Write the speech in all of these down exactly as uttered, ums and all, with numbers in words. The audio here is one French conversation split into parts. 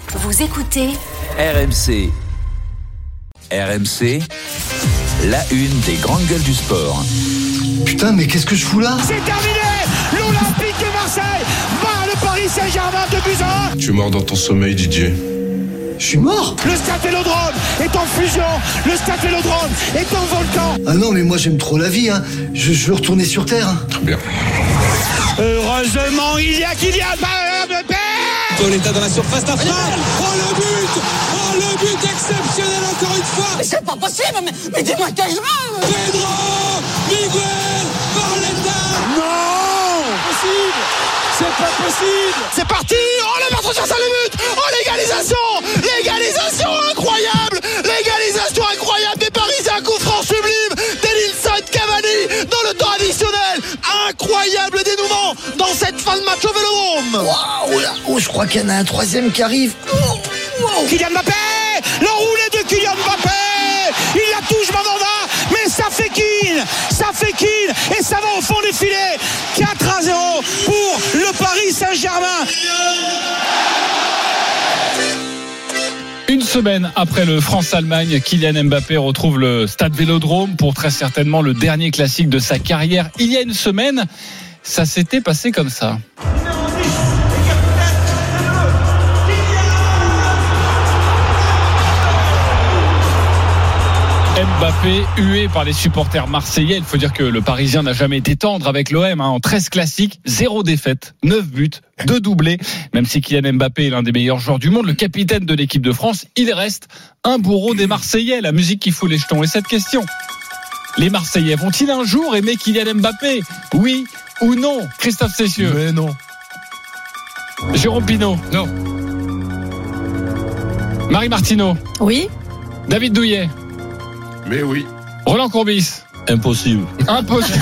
Vous écoutez R M C. R M C, la une des grandes gueules du sport. Putain, mais qu'est-ce que je fous là ? C'est terminé. L'Olympique de Marseille bat le Paris Saint-Germain de buts à un. Tu es mort dans ton sommeil, Didier. Je suis mort ? Le stade Vélodrome est en fusion. Le stade Vélodrome est en volcan. Ah non, mais moi j'aime trop la vie, hein. Je, je veux retourner sur Terre. Hein. Très bien. Heureusement, il y a Kylian Mbappé. Pauletta dans la surface d'affaire. Oh le but. Oh le but exceptionnel encore une fois. Mais c'est pas possible, mais, mais dis-moi quel jeu. Pedro Miguel Pauletta. Non, possible. C'est pas possible. C'est parti. Oh le marteau sur ça, le but. Oh l'égalisation. L'égalisation incroyable. L'égalisation incroyable des Parisiens. Un coup franc sublime d'Edinson Cavani dans le temps additionnel. Incroyable dénouement dans cette fin de match au Vélodrome. Waouh, là. Oh, je crois qu'il y en a un troisième qui arrive. Oh, oh. Kylian Mbappé. L'enroulé de Kylian Mbappé. Il la touche Mandanda, mais ça fait kin, ça fait kin, et ça va au fond des filets. quatre à zéro pour le Paris Saint-Germain. Une semaine après le France-Allemagne, Kylian Mbappé retrouve le stade Vélodrome pour très certainement le dernier classique de sa carrière. Il y a une semaine, ça s'était passé comme ça. Mbappé hué par les supporters marseillais. Il faut dire que le Parisien n'a jamais été tendre avec l'O M, hein. En treize classiques, zéro défaite, neuf buts, deux doublés. Même si Kylian Mbappé est l'un des meilleurs joueurs du monde, le capitaine de l'équipe de France, il reste un bourreau des Marseillais, la musique qui fout les jetons. Et cette question, les Marseillais vont-ils un jour aimer Kylian Mbappé ? Oui ou non ? Christophe Cessieux ? Mais non. Jérôme Pinault ? Non. Marie Martineau ? Oui. David Douillet ? Mais oui. Roland Courbis ? Impossible. Impossible.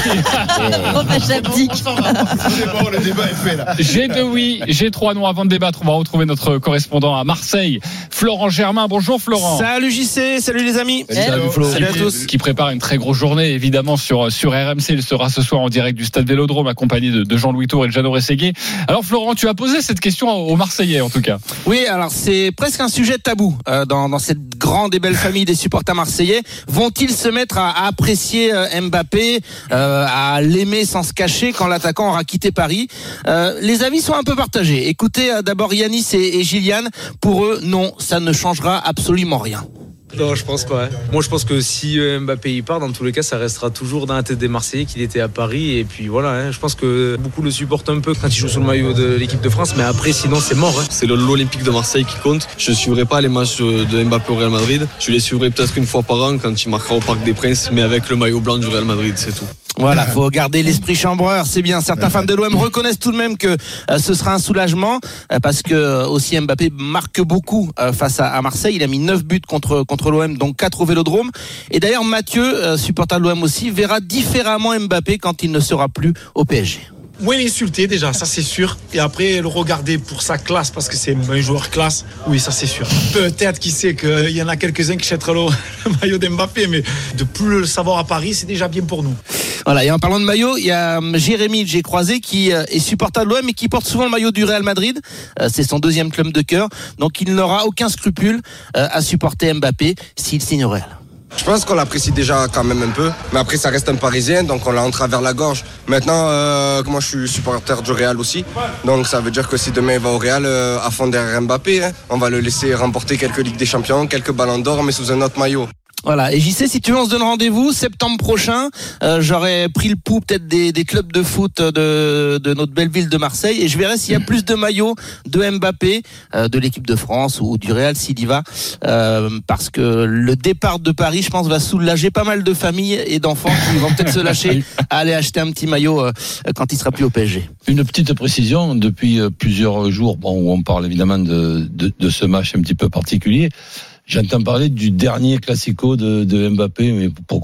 Oh, bah, j'abdique. C'est bon, le débat est fait là. J'ai deux oui, j'ai trois non. Avant de débattre, on va retrouver notre correspondant à Marseille, Florent Germain. Bonjour Florent. Salut J C, salut les amis. Salut Flo. Salut à tous. Qui prépare une très grosse journée évidemment sur sur R M C. Il sera ce soir en direct du stade Vélodrome accompagné de, de Jean-Louis Tour et de Jeannot Rességuier. Alors Florent, tu as posé cette question aux Marseillais en tout cas. Oui, alors c'est presque un sujet tabou euh, dans, dans cette grande et belle famille des supporters marseillais. Vont-ils se mettre à, à apprécier euh, Mbappé, euh, à l'aimer sans se cacher quand l'attaquant aura quitté Paris? euh, Les avis sont un peu partagés. Écoutez euh, d'abord Yanis et, et Gillian. Pour eux, non, ça ne changera absolument rien. Non, je pense pas. Hein. Moi, je pense que si Mbappé y part, dans tous les cas, ça restera toujours dans la tête des Marseillais qu'il était à Paris. Et puis voilà, hein. Je pense que beaucoup le supportent un peu quand il joue sous le maillot de l'équipe de France. Mais après, sinon, c'est mort. Hein. C'est l'Olympique de Marseille qui compte. Je ne suivrai pas les matchs de Mbappé au Real Madrid. Je les suivrai peut-être une fois par an quand il marquera au Parc des Princes, mais avec le maillot blanc du Real Madrid, c'est tout. Voilà, faut garder l'esprit chambreur, c'est bien. Certains fans de l'O M reconnaissent tout de même que euh, ce sera un soulagement euh, parce que euh, aussi Mbappé marque beaucoup euh, face à, à Marseille. Il a mis neuf buts contre contre l'O M, donc quatre au Vélodrome. Et d'ailleurs Mathieu, euh, supporter de l'O M aussi, verra différemment Mbappé quand il ne sera plus au P S G. Moins l'insulter déjà, ça c'est sûr. Et après le regarder pour sa classe, parce que c'est un joueur classe. Oui, ça c'est sûr. Peut-être qu'il sait qu'il y en a quelques-uns qui chèteront le maillot d'Mbappé, mais de plus le savoir à Paris, c'est déjà bien pour nous. Voilà, et en parlant de maillot, il y a Jérémy que j'ai croisé qui est supporter de l'O M et qui porte souvent le maillot du Real Madrid. C'est son deuxième club de cœur. Donc il n'aura aucun scrupule à supporter Mbappé s'il signe au Real. Je pense qu'on l'apprécie déjà quand même un peu, mais après ça reste un Parisien, donc on l'a en travers la gorge. Maintenant, euh, moi je suis supporter du Real aussi, donc ça veut dire que si demain il va au Real, euh, à fond derrière Mbappé, hein, on va le laisser remporter quelques Ligues des Champions, quelques Ballons d'Or, mais sous un autre maillot. Voilà, et j'y sais, si tu veux, on se donne rendez-vous septembre prochain. Euh, j'aurai pris le pouls peut-être des, des clubs de foot de, de notre belle ville de Marseille, et je verrai s'il y a plus de maillots de Mbappé, euh, de l'équipe de France ou du Real s'il y va, euh, parce que le départ de Paris, je pense, va soulager pas mal de familles et d'enfants qui vont peut-être se lâcher à aller acheter un petit maillot euh, quand il sera plus au P S G. Une petite précision, depuis plusieurs jours, bon, où on parle évidemment de, de, de ce match un petit peu particulier. J'entends parler du dernier classico de, de Mbappé, mais pourquoi ?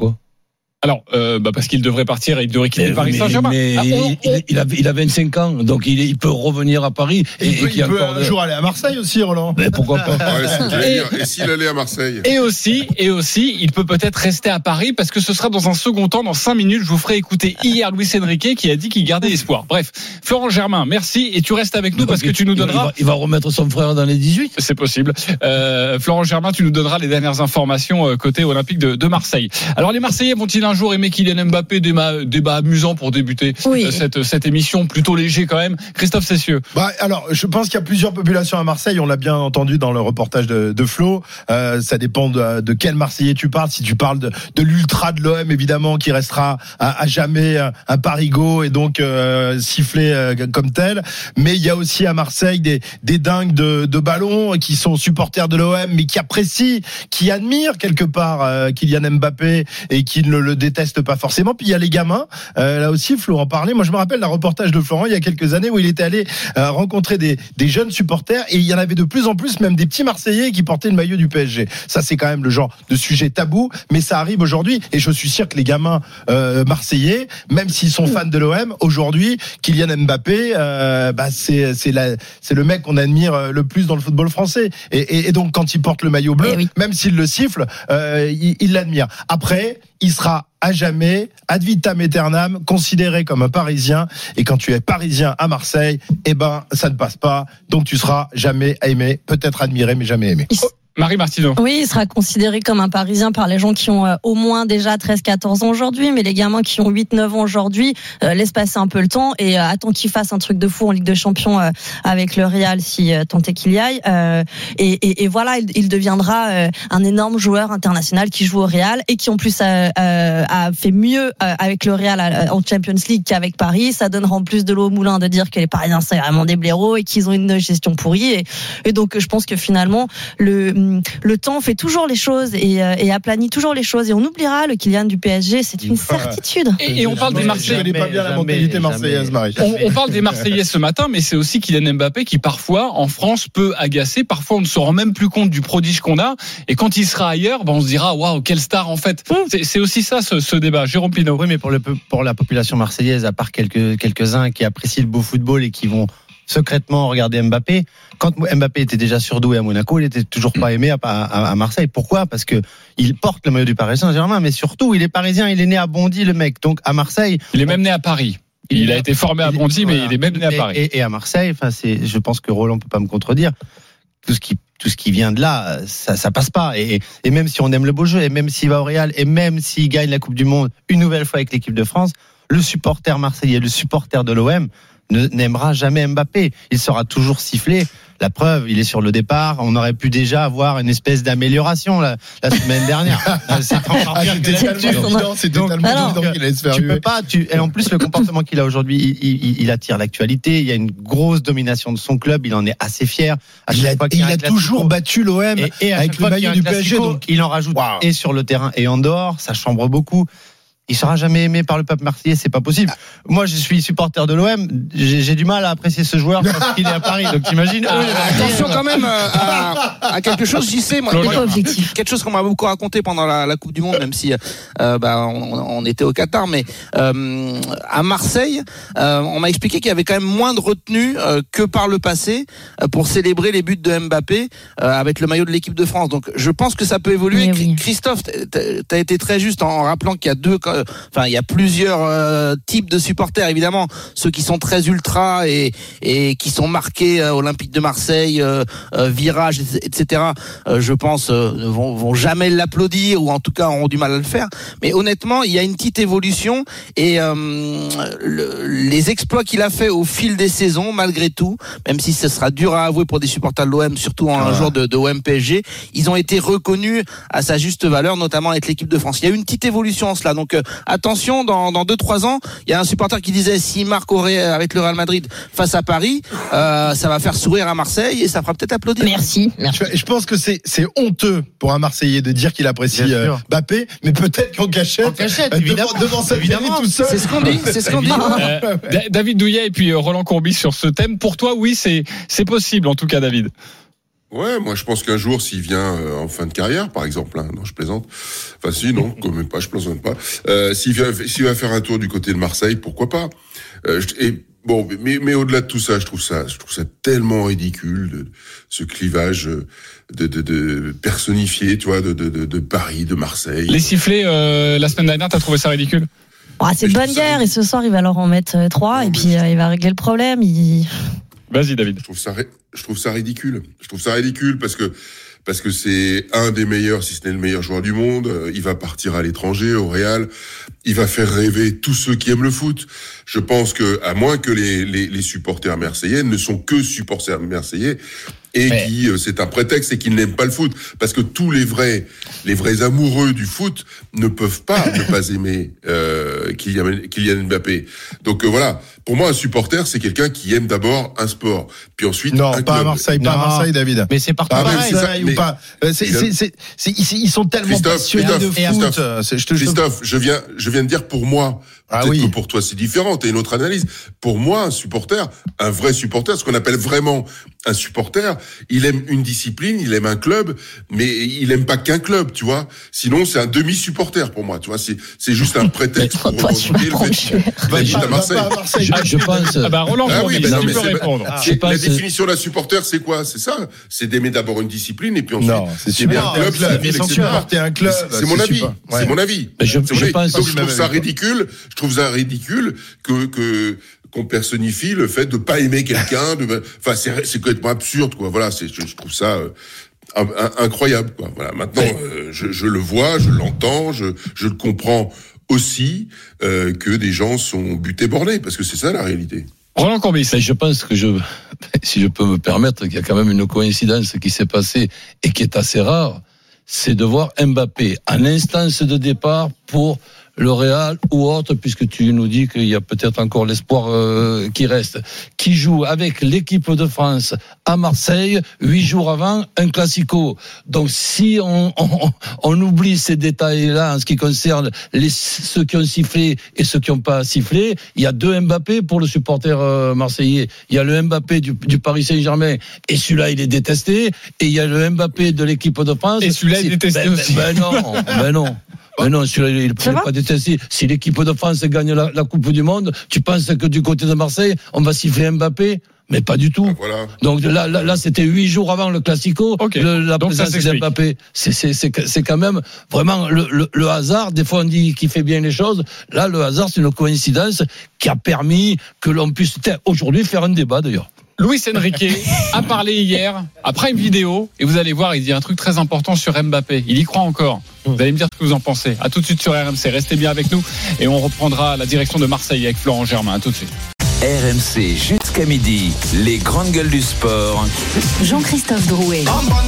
Alors, euh, bah parce qu'il devrait partir et il devrait quitter mais, le Paris mais, Saint-Germain. Mais ah, on, il, il, il, a, il a vingt-cinq ans, donc il, il peut revenir à Paris. Et, et il peut, il peut encore un jour aller à Marseille aussi, Roland. Mais pourquoi pas. Ouais, et, et s'il allait à Marseille. Et aussi, et aussi, il peut peut-être rester à Paris parce que ce sera dans un second temps, dans cinq minutes. Je vous ferai écouter hier Luis Enrique qui a dit qu'il gardait espoir. Bref, Florent Germain, merci et tu restes avec nous donc parce que tu nous donneras. Il va, il va remettre son frère dans les dix-huit. C'est possible. Euh, Florent Germain, tu nous donneras les dernières informations euh, côté olympique de, de Marseille. Alors les Marseillais vont-ils un jour aimer Kylian Mbappé? Débat, débat amusant pour débuter oui. euh, cette, cette émission, plutôt léger quand même. Christophe Cessieux. Bah, alors, je pense qu'il y a plusieurs populations à Marseille. On l'a bien entendu dans le reportage de, de Flo. Euh, ça dépend de, de quel Marseillais tu parles. Si tu parles de, de l'ultra de l'O M, évidemment, qui restera à, à jamais un, un parigot et donc euh, sifflé euh, comme tel. Mais il y a aussi à Marseille des, des dingues de, de ballon qui sont supporters de l'O M, mais qui apprécient, qui admirent quelque part euh, Kylian Mbappé et qui ne le détestent pas forcément. Puis il y a les gamins. Euh, là aussi, Florent parlait. Moi, je me rappelle d'un reportage de Florent il y a quelques années où il était allé euh, rencontrer des, des jeunes supporters et il y en avait de plus en plus, même des petits Marseillais qui portaient le maillot du P S G. Ça, c'est quand même le genre de sujet tabou, mais ça arrive aujourd'hui. Et je suis sûr que les gamins euh, marseillais, même s'ils sont fans de l'O M, aujourd'hui, Kylian Mbappé, euh, bah, c'est c'est la c'est le mec qu'on admire le plus dans le football français. Et, et, et donc, quand il porte le maillot bleu, oui. même s'il le siffle, euh, il, il l'admire. Après, il sera à jamais, ad vitam aeternam, considéré comme un Parisien. Et quand tu es Parisien à Marseille, eh ben, ça ne passe pas. Donc tu seras jamais aimé, peut-être admiré, mais jamais aimé. Marie Martineau. Oui, il sera considéré comme un Parisien par les gens qui ont euh, au moins déjà treize quatorze ans aujourd'hui, mais les gamins qui ont huit neuf ans aujourd'hui, euh, laisse passer un peu le temps et euh, attend qu'il fasse un truc de fou en Ligue des Champions euh, avec le Real si euh, tant est qu'il y aille. Euh, et, et, et voilà, il, il deviendra euh, un énorme joueur international qui joue au Real et qui en plus a, euh, a fait mieux euh, avec le Real en Champions League qu'avec Paris. Ça donnera en plus de l'eau au moulin de dire que les Parisiens c'est vraiment des blaireaux et qu'ils ont une gestion pourrie. Et, et donc je pense que finalement le le temps fait toujours les choses et, et aplanit toujours les choses et on oubliera le Kylian du P S G, c'est une certitude. Et, et on parle des Marseillais. Je connais pas bien la mentalité marseillaise, Marie. On, on parle des Marseillais ce matin, mais c'est aussi Kylian Mbappé qui parfois en France peut agacer. Parfois on ne se rend même plus compte du prodige qu'on a et quand il sera ailleurs, ben on se dira waouh quelle star en fait. C'est, c'est aussi ça ce, ce débat. Jérôme Pinault. Oui, mais pour le pour la population marseillaise, à part quelques quelques uns qui apprécient le beau football et qui vont secrètement regarder Mbappé. Quand Mbappé était déjà surdoué à Monaco, il était toujours pas aimé à, à, à Marseille. Pourquoi ? Parce que il porte le maillot du Paris Saint-Germain, mais surtout il est parisien, il est né à Bondy le mec. Donc à Marseille, il est même né à Paris. Il, il a été formé à Bondy, mais voilà. Il est même né à Paris. Et, et à Marseille, enfin c'est, je pense que Roland peut pas me contredire. Tout ce qui tout ce qui vient de là, ça ça passe pas. Et, et même si on aime le beau jeu, et même s'il va au Real, et même s'il gagne la Coupe du Monde une nouvelle fois avec l'équipe de France, le supporter marseillais, le supporter de l'O M ne n'aimera jamais Mbappé. Il sera toujours sifflé. La preuve, il est sur le départ. On aurait pu déjà avoir une espèce d'amélioration la, la semaine dernière. C'est encore pire que d'habitude. C'était tellement évident qu'il allait se faire tu peux pas. Tu, et en plus, le comportement qu'il a aujourd'hui, il, il, il attire l'actualité. Il y a une grosse domination de son club. Il en est assez fier. À il a, il a, a toujours battu l'O M et, et avec le maillot du P S G. Donc il en rajoute wow. Et sur le terrain et en dehors. Ça chambre beaucoup. Il sera jamais aimé par le peuple marseillais, c'est pas possible. Moi, je suis supporter de l'O M, j'ai, j'ai du mal à apprécier ce joueur parce qu'il est à Paris. Donc t'imagines. Ah, attention quand même à, à quelque chose. J'y sais, moi, moi quelque chose qu'on m'a beaucoup raconté pendant la, la Coupe du Monde, même si euh, bah, on, on était au Qatar, mais euh, à Marseille, euh, on m'a expliqué qu'il y avait quand même moins de retenue euh, que par le passé euh, pour célébrer les buts de Mbappé euh, avec le maillot de l'équipe de France. Donc je pense que ça peut évoluer. Oui. Christophe, t'as été très juste en rappelant qu'il y a deux Enfin, il y a plusieurs euh, types de supporters, évidemment. Ceux qui sont très ultra et, et qui sont marqués euh, Olympique de Marseille, euh, euh, Virage, et cetera. Euh, je pense euh, ne vont, vont jamais l'applaudir ou en tout cas auront du mal à le faire. Mais honnêtement, il y a une petite évolution et euh, le, les exploits qu'il a fait au fil des saisons, malgré tout, même si ce sera dur à avouer pour des supporters de l'O M, surtout en ah. un jour de, de O M P S G, ils ont été reconnus à sa juste valeur, notamment avec l'équipe de France. Il y a eu une petite évolution en cela. Donc euh, attention, dans dans deux trois ans, il y a un supporter qui disait s'il marque au Real, avec le Real Madrid face à Paris, euh, ça va faire sourire à Marseille et ça fera peut-être applaudir. Merci. Merci. Je, je pense que c'est c'est honteux pour un Marseillais de dire qu'il apprécie euh, Mbappé, mais peut-être qu'en cachette, en cachette euh, évidemment, devant, devant sa famille tout seul. C'est ce qu'on dit. C'est ce qu'on dit. Euh, David Douillet et puis Roland Courbis sur ce thème. Pour toi, oui, c'est c'est possible en tout cas, David. Ouais, moi je pense qu'un jour, s'il vient euh, en fin de carrière, par exemple, hein, non, je plaisante. Enfin, si, non, quand même pas, je plaisante pas. Euh, s'il vient, s'il va faire un tour du côté de Marseille, pourquoi pas. Euh, et bon, mais, mais au-delà de tout ça, je trouve ça, je trouve ça tellement ridicule, de, ce clivage de, de, de personnifié, tu vois, de, de, de, de Paris, de Marseille. Les sifflets euh, la semaine dernière, t'as trouvé ça ridicule? Oh, c'est bonne guerre, et ce soir, il va leur en mettre euh, trois, non, et puis euh, il va régler le problème. Il... Vas-y, David. Je trouve ça, je trouve ça ridicule. Je trouve ça ridicule parce que, parce que c'est un des meilleurs, si ce n'est le meilleur joueur du monde. Il va partir à l'étranger, au Real. Il va faire rêver tous ceux qui aiment le foot. Je pense que, à moins que les, les, les supporters marseillais ne sont que supporters marseillais, et ouais. qui, euh, c'est un prétexte, et qu'ils n'aiment pas le foot. Parce que tous les vrais, les vrais amoureux du foot ne peuvent pas ne pas aimer, euh, Kylian, Kylian Mbappé. Donc, euh, voilà. Pour moi, un supporter, c'est quelqu'un qui aime d'abord un sport, puis ensuite non, un pas club. à Marseille, pas non. à Marseille, David. Mais c'est partout pas pareil. À Marseille, ou pas. C'est, c'est, c'est, c'est, c'est, ils sont tellement Christophe, passionnés Christophe, de foot. Christophe, C'est, je te, Christophe, je viens, je viens de dire pour moi. Ah Peut-être oui. que pour toi c'est différent, t'as une autre analyse. Pour moi, un supporter, un vrai supporter, ce qu'on appelle vraiment un supporter, il aime une discipline, il aime un club, mais il aime pas qu'un club, tu vois. Sinon, c'est un demi-supporter pour moi, tu vois. C'est, c'est juste un prétexte pour revendiquer le fait Va qu'il pas à Marseille. à Marseille. Je, je pense. Ah bah Roland, Ah oui, Courbis, bah non, tu mais peux c'est- répondre. Ah, Je la pense- définition d'un supporter, c'est quoi? C'est ça. C'est d'aimer d'abord une discipline et puis ensuite Non, c'est d'aimer super. un club, sa ville, Ils sont et cetera. supporter un club. C'est mon avis. C'est mon avis. Mais je- C'est mon je avis. pense- Donc je je trouve ça m'avais- ridicule. Je trouve ça ridicule que que qu'on personnifie le fait de pas aimer quelqu'un. De, enfin, c'est c'est complètement absurde, quoi. Voilà, c'est je, je trouve ça. euh, un- un- incroyable, quoi. Voilà. Maintenant, euh, je, je le vois, je l'entends, je, je le comprends aussi euh, que des gens sont butés bornés, parce que c'est ça la réalité. Roland Courbis. Mais je pense que je, si je peux me permettre, qu'il y a quand même une coïncidence qui s'est passée et qui est assez rare, c'est de voir Mbappé en instance de départ pour le Real ou autre, puisque tu nous dis qu'il y a peut-être encore l'espoir euh, qui reste, qui joue avec l'équipe de France à Marseille, huit jours avant un Classico. Donc si on, on, on oublie ces détails-là en ce qui concerne les, ceux qui ont sifflé et ceux qui n'ont pas sifflé, il y a deux Mbappé pour le supporter euh, marseillais. Il y a le Mbappé du, du Paris Saint-Germain, et celui-là il est détesté, et il y a le Mbappé de l'équipe de France. Et celui-là il est détesté ben, aussi. Ben, ben non, ben non. Mais non, celui-là, il ne pas détesté. Si l'équipe de France gagne la, la Coupe du Monde, tu penses que du côté de Marseille, on va siffler Mbappé? Mais pas du tout. Ah, voilà. Donc là, là, là, c'était huit jours avant le Classico, Okay. le, la Donc ça présence s'explique. d'Mbappé. C'est, c'est, c'est, c'est quand même vraiment le, le, le hasard. Des fois, on dit qu'il fait bien les choses. Là, le hasard, c'est une coïncidence qui a permis que l'on puisse aujourd'hui faire un débat, d'ailleurs. Luis Enrique a parlé hier, après une vidéo, et vous allez voir, il dit un truc très important sur Mbappé. Il y croit encore. Vous allez me dire ce que vous en pensez. À tout de suite sur R M C. Restez bien avec nous et on reprendra la direction de Marseille avec Florent Germain. À tout de suite. R M C jusqu'à midi, les grandes gueules du sport. Jean-Christophe Drouet.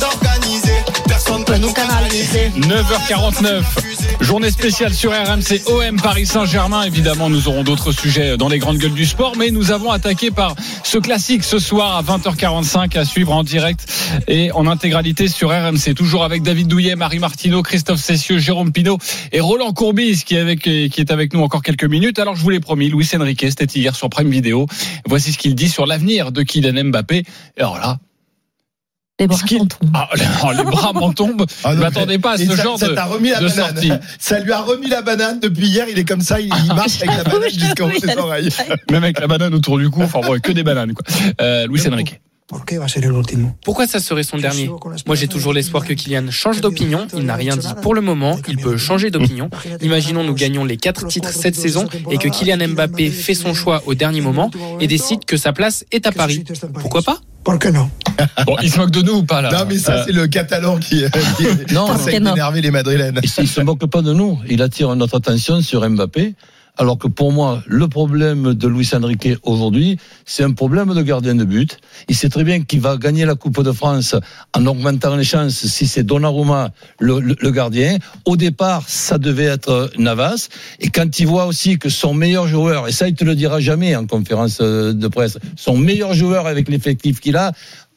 Nous canaliser. neuf heures quarante-neuf, journée spéciale sur R M C, O M Paris Saint-Germain. Évidemment, nous aurons d'autres sujets dans les grandes gueules du sport, mais nous avons attaqué par ce classique ce soir à vingt heures quarante-cinq à suivre en direct et en intégralité sur R M C. Toujours avec David Douillet, Marie Martineau, Christophe Cessieux, Jérôme Pinault et Roland Courbis qui est avec, qui est avec nous encore quelques minutes. Alors, je vous l'ai promis, Luis Enrique, c'était hier sur Prime Video. Voici ce qu'il dit sur l'avenir de Kylian Mbappé. Et alors là, Les bras m'en tombent. ah, les bras m'en tombent. Ah, Je non, m'attendais pas à et ce ça, genre ça de, t'a remis la de banane. sortie. Ça lui a remis la banane depuis hier. Il est comme ça. Il, il marche avec la banane jusqu'en haut des oreilles. Même avec la banane autour du cou, enfin bon, que des bananes quoi. Euh, Luis Enrique. Pourquoi ça serait son dernier? Moi j'ai toujours l'espoir que Kylian change d'opinion. Il n'a rien dit pour le moment, il peut changer d'opinion. Imaginons nous gagnons les quatre titres cette saison et que Kylian Mbappé fait son choix au dernier moment et décide que sa place est à Paris. Pourquoi pas? Bon, il se moque de nous ou pas là? Non, mais ça, Euh, c'est le Catalan qui, qui Non, essaie d'énerver les Madrilènes. Il ne se moque pas de nous. Il attire notre attention sur Mbappé. Alors que pour moi, le problème de Luis Enrique aujourd'hui, c'est un problème de gardien de but. Il sait très bien qu'il va gagner la Coupe de France en augmentant les chances si c'est Donnarumma le, le, le gardien. Au départ, ça devait être Navas. Et quand il voit aussi que son meilleur joueur, et ça il te le dira jamais en conférence de presse, son meilleur joueur avec l'effectif qu'il a,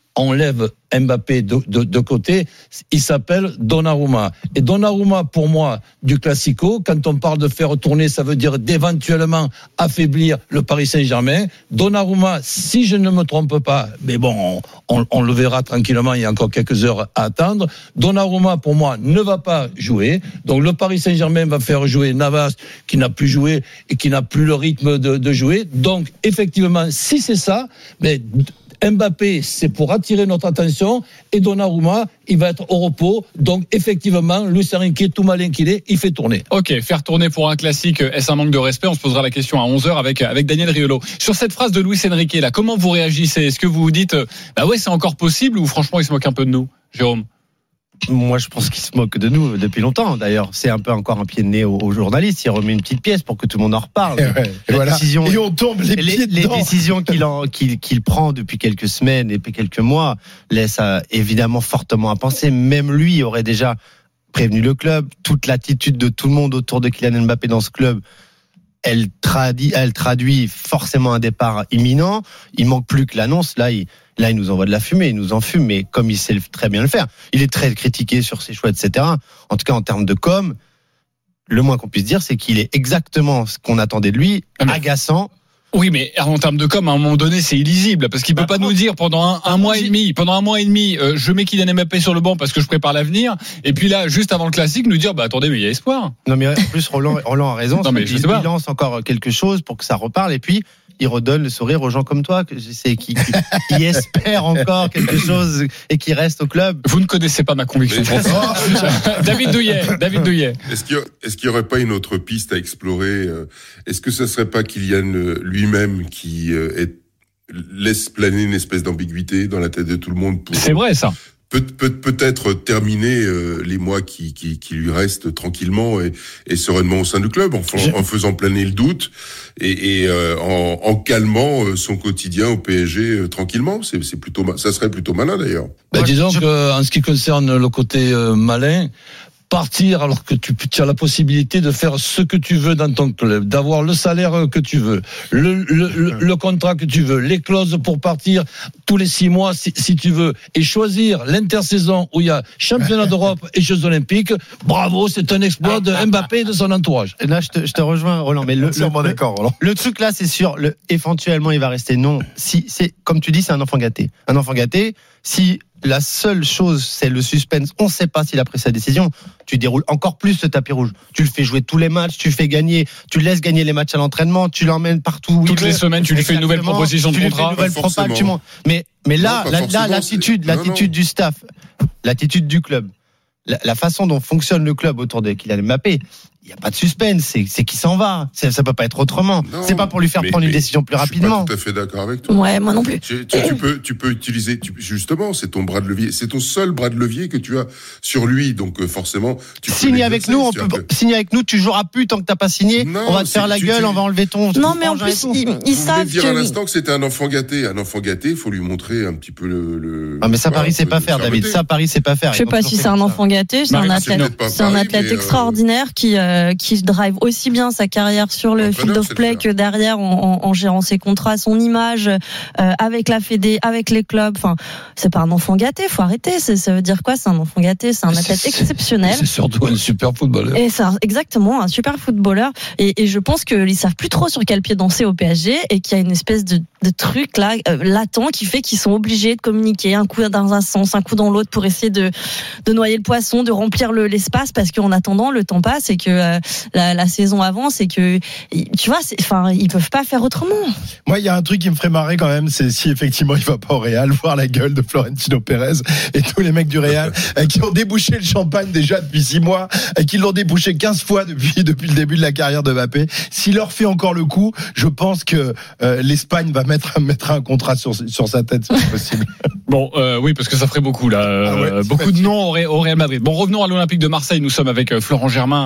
on lève Mbappé de, de, de côté, il s'appelle Donnarumma. Et Donnarumma, pour moi, du Classico, quand on parle de faire tourner, ça veut dire d'éventuellement affaiblir le Paris Saint-Germain. Donnarumma, si je ne me trompe pas, mais bon, on, on le verra tranquillement, il y a encore quelques heures à attendre. Donnarumma, pour moi, ne va pas jouer. Donc le Paris Saint-Germain va faire jouer Navas, qui n'a plus joué et qui n'a plus le rythme de, de jouer. Donc, effectivement, si c'est ça, mais Mbappé, c'est pour attirer notre attention, et Donnarumma, il va être au repos. Donc, effectivement, Luis Enrique, tout malin qu'il est, il fait tourner. Ok, faire tourner pour un classique, est-ce un manque de respect? On se posera la question à onze heures avec, avec Daniel Riolo. Sur cette phrase de Luis Enrique, là, comment vous réagissez? Est-ce que vous vous dites, bah ouais, c'est encore possible, ou franchement, il se moque un peu de nous, Jérôme? Moi, je pense qu'il se moque de nous depuis longtemps. D'ailleurs, c'est un peu encore un pied de nez aux, aux journalistes. Il remet une petite pièce pour que tout le monde en reparle. Et, ouais, et, voilà. décision, et on tombe les pieds les, les décisions qu'il, en, qu'il, qu'il prend depuis quelques semaines et quelques mois laissent à, évidemment fortement à penser. Même lui aurait déjà prévenu le club. Toute l'attitude de tout le monde autour de Kylian Mbappé dans ce club, elle traduit, elle traduit forcément un départ imminent. Il manque plus que l'annonce. Là, il Là, il nous envoie de la fumée, il nous en fume, mais comme il sait très bien le faire. Il est très critiqué sur ses choix, et cetera. En tout cas, en termes de com, le moins qu'on puisse dire, c'est qu'il est exactement ce qu'on attendait de lui, mais... agaçant. Oui, mais en termes de com, à un moment donné, c'est illisible, parce qu'il peut bah, pas nous dire pendant un, un mois et demi, pendant un mois et demi, euh, je mets Kylian Mbappé sur le banc parce que je prépare l'avenir, et puis là, juste avant le classique, nous dire, bah attendez, mais il y a espoir. Non, mais en plus, Roland, Roland a raison. Non, mais je il, sais pas. il lance encore quelque chose pour que ça reparle, et puis il redonne le sourire aux gens comme toi, que je sais, qui, qui, qui espèrent encore quelque chose et qui restent au club. Vous ne connaissez pas ma conviction. David Douillet, David Douillet. Est-ce qu'il y a, est-ce qu'il y aurait pas une autre piste à explorer? Est-ce que ça serait pas Kylian lui-même qui est, laisse planer une espèce d'ambiguïté dans la tête de tout le monde pour, c'est vrai ça. Peut, peut, peut-être terminer euh, les mois qui, qui, qui lui restent tranquillement et, et sereinement au sein du club, en, Je... en faisant planer le doute et, et euh, en, en calmant euh, son quotidien au P S G euh, tranquillement. C'est, c'est plutôt, ça serait plutôt malin d'ailleurs. Ben, disons je... que en ce qui concerne le côté euh, malin, partir alors que tu, tu as la possibilité de faire ce que tu veux dans ton club, d'avoir le salaire que tu veux, le, le, le, le contrat que tu veux, les clauses pour partir tous les six mois si, si tu veux, et choisir l'intersaison où il y a championnat d'Europe et Jeux Olympiques. Bravo, c'est un exploit de Mbappé et de son entourage. Là, je te, je te rejoins, Roland. Mais le, le, d'accord, Roland. le truc là, c'est sûr. Le, éventuellement, il va rester non. Si c'est comme tu dis, c'est un enfant gâté. Un enfant gâté. Si la seule chose, c'est le suspense, on ne sait pas s'il a pris sa décision, tu déroules encore plus ce tapis rouge. Tu le fais jouer tous les matchs, tu le fais gagner, tu laisses gagner les matchs à l'entraînement, tu l'emmènes partout. Toutes les semaines, tu lui fais une nouvelle proposition de contrat. Nouvelle propale, tu mais, mais là, non, là, là l'attitude, l'attitude du staff, l'attitude du club, la, la façon dont fonctionne le club autour de Kylian Mbappé, il n'y a pas de suspense, c'est, c'est qui s'en va. C'est, ça peut pas être autrement. Non, c'est pas pour lui faire mais, prendre une décision plus rapidement. Je suis pas tout à fait d'accord avec toi. Ouais, moi non plus. Tu, tu, tu peux, tu peux utiliser, tu, justement, c'est ton bras de levier, c'est ton seul bras de levier que tu as sur lui, donc euh, forcément. Tu signe avec nous, on peut que... signer avec nous, tu joueras plus tant que t'as pas signé. Non, on va te faire la gueule, tu... on va enlever ton. Non, mais en plus, ils, ils savent. dire à l'instant que c'était un enfant gâté, un enfant gâté, il faut lui montrer un petit peu le. le... Ah, mais ça, Paris, c'est pas faire, David. Ça, Paris, c'est pas faire. Je sais pas si c'est un enfant gâté, c'est un athlète, c'est un athlète extraordinaire qui qui drive aussi bien sa carrière sur le field of play que derrière en, en, en gérant ses contrats, son image euh, avec la Fédé, avec les clubs. Enfin, c'est pas un enfant gâté, faut arrêter. C'est, ça veut dire quoi? C'est un enfant gâté, c'est un athlète c'est, exceptionnel. C'est surtout un super footballeur. Et c'est un, exactement un super footballeur. Et, et je pense qu'ils savent plus trop sur quel pied danser au P S G et qu'il y a une espèce de, de truc là euh, latent qui fait qu'ils sont obligés de communiquer un coup dans un sens, un coup dans l'autre pour essayer de de noyer le poisson, de remplir le, l'espace parce qu'en attendant le temps passe et que euh, la, la saison avance et que tu vois, enfin ils peuvent pas faire autrement. Moi, il y a un truc qui me ferait marrer quand même, c'est si effectivement il va pas au Real, voir la gueule de Florentino Pérez et tous les mecs du Real qui ont débouché le champagne déjà depuis six mois, et qui l'ont débouché quinze fois depuis depuis le début de la carrière de Mbappé. S'il leur fait encore le coup, je pense que euh, l'Espagne va mettre mettre un contrat sur sur sa tête, si c'est possible. Bon, euh, oui, parce que ça ferait beaucoup là, euh, ah ouais, beaucoup de noms au Real Madrid. Bon, revenons à l'Olympique de Marseille. Nous sommes avec Florent Germain. Euh,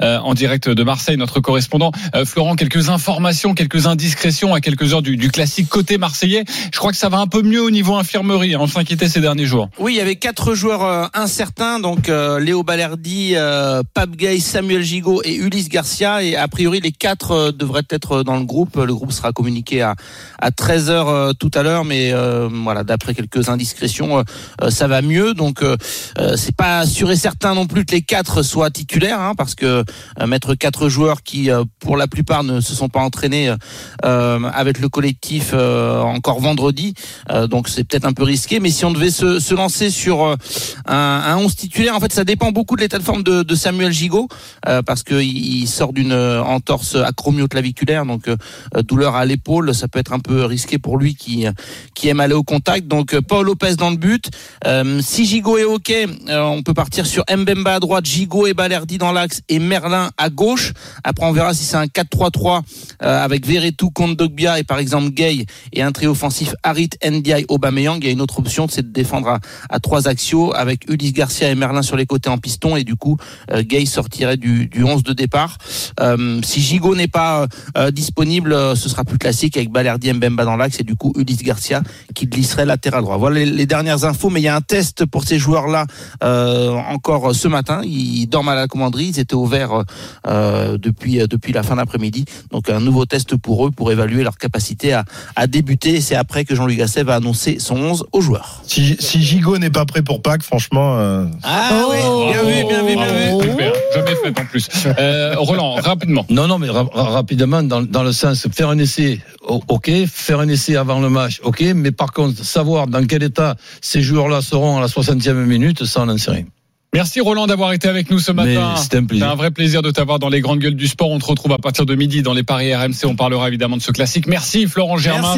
euh, en direct de Marseille, notre correspondant. Euh, Florent, quelques informations, quelques indiscrétions à quelques heures du, du classique côté marseillais. Je crois que ça va un peu mieux au niveau infirmerie, hein, on s'inquiétait ces derniers jours. Oui, il y avait quatre joueurs euh, incertains, donc euh, Léo Balerdi, euh, Pape Gueye, Samuel Gigot et Ulysse Garcia, et a priori les quatre euh, devraient être dans le groupe. Le groupe sera communiqué à, à treize heures euh, tout à l'heure, mais euh, voilà, d'après quelques indiscrétions, euh, ça va mieux. Donc euh, c'est pas sûr et certain non plus que les quatre soient titulaires, hein, parce que euh, mettre quatre joueurs qui euh, pour la plupart ne se sont pas entraînés euh, avec le collectif euh, encore vendredi, euh, donc c'est peut-être un peu risqué. Mais si on devait se, se lancer sur euh, un, un onze titulaire, en fait ça dépend beaucoup de l'état de forme de, de Samuel Gigot, euh, parce que il sort d'une entorse acromioclaviculaire, donc euh, douleur à l'épaule, ça peut être un peu risqué pour lui qui qui aime aller au contact. Donc Paul Lopez dans le but. Euh, si Gigot est ok, euh, on peut partir sur Mbemba à droite, Gigot et Balerdi dans l'axe et Merlin à gauche. Après on verra si c'est un quatre trois trois euh, avec Verretou, Kondogbia et par exemple Gueye et un trio offensif Harit, Ndiaye, Aubameyang. Il y a une autre option, c'est de défendre à, à trois axiaux avec Ulysse Garcia et Merlin sur les côtés en piston, et du coup euh, Gueye sortirait du, du onze de départ. Euh, si Gigot n'est pas euh, disponible, euh, ce sera plus classique avec Balerdi, Mbemba dans l'axe et du coup Ulysse Garcia qui glisserait latéral droit. Voilà les, les dernières infos, mais il y a un test pour ces joueurs-là euh, encore ce matin. Ils dorment à la commanderie, ils étaient au vert euh, depuis depuis la fin d'après-midi. Donc un nouveau test pour eux pour évaluer leur capacité à, à débuter. Et c'est après que Jean-Louis Gasset va annoncer son onze aux joueurs. Si, si Gigot n'est pas prêt pour Pâques, franchement. Euh... Ah oh, oui, bien vu, bien vu, bien vu. Super, jamais fait en plus. Euh, Roland, rapidement. Non, non, mais ra- rapidement, dans, dans le sens, faire un essai, ok, faire un essai avant le match, ok, mais par contre, savoir dans quel état ces joueurs-là seront à la soixantième minute, ça, on n'en sait rien. Merci Roland d'avoir été avec nous ce matin. C'était un plaisir. C'est un vrai plaisir de t'avoir dans les grandes gueules du sport. On te retrouve à partir de midi dans les paris R M C. On parlera évidemment de ce classique. Merci Florent Germain. Merci.